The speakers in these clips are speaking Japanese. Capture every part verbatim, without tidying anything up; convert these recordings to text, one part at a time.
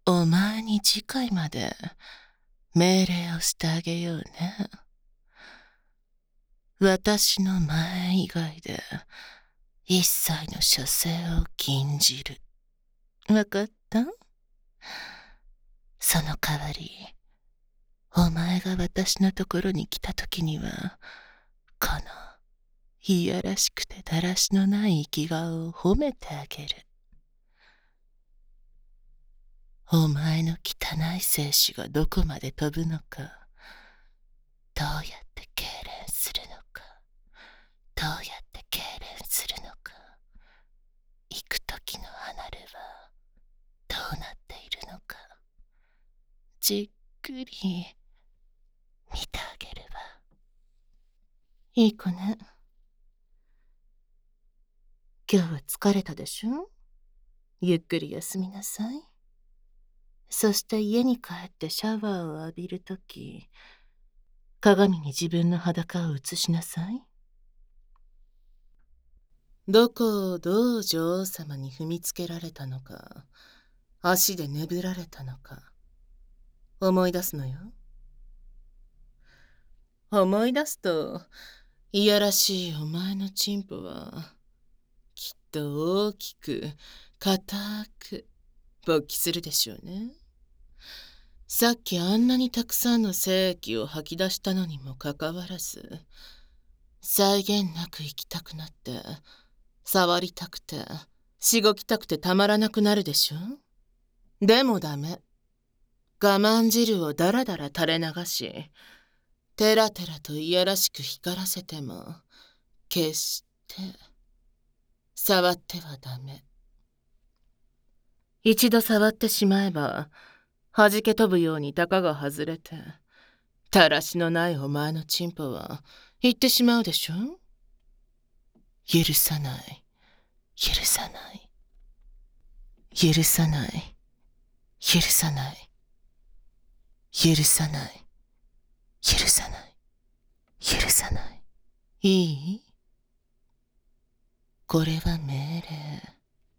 お前に次回まで命令をしてあげようね。私の前以外で一切の射精を禁じる。わかった？その代わり、お前が私のところに来たときには、このいやらしくてだらしのない生き顔を褒めてあげる。お前の汚い精子がどこまで飛ぶのか、どうやって痙攣するのか、どうやって痙攣するのか、行く時のアナルはどうなっているのか、じっくり見てあげるわ。いい子ね。今日は疲れたでしょ？ゆっくり休みなさい。そして家に帰ってシャワーを浴びるとき、鏡に自分の裸を映しなさい。どこをどう女王様に踏みつけられたのか、足でねぶられたのか、思い出すのよ。思い出すと、いやらしいお前のチンポは、きっと大きく、固く、勃起するでしょうね。さっきあんなにたくさんの精液を吐き出したのにもかかわらず、際限なく行きたくなって、触りたくて、しごきたくてたまらなくなるでしょ？でもダメ。我慢汁をだらだら垂れ流し、てらてらといやらしく光らせても、決して、触ってはダメ。一度触ってしまえば、弾け飛ぶようにたかが外れて、たらしのないお前のチンポは言ってしまうでしょ？許さない、許さない、許さない、許さない、許さない、許さない、許さない。いい？これは命令。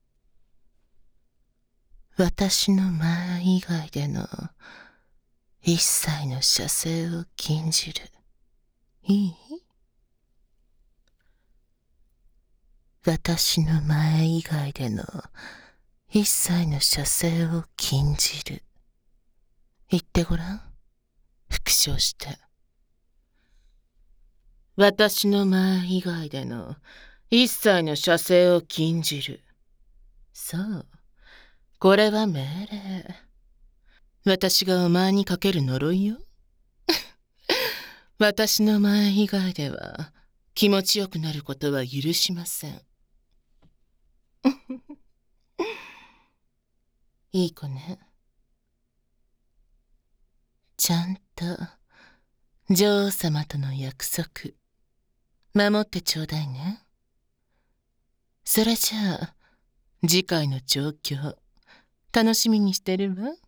私の前以外での一切の射精を禁じる。いい？私の前以外での一切の射精を禁じる。言ってごらん。復唱して。私の前以外での一切の射精を禁じる。そう。これは命令。私がお前にかける呪いよ。私の前以外では気持ちよくなることは許しません。いい子ね。ちゃんと女王様との約束守ってちょうだいね。それじゃあ次回の状況楽しみにしてるわ。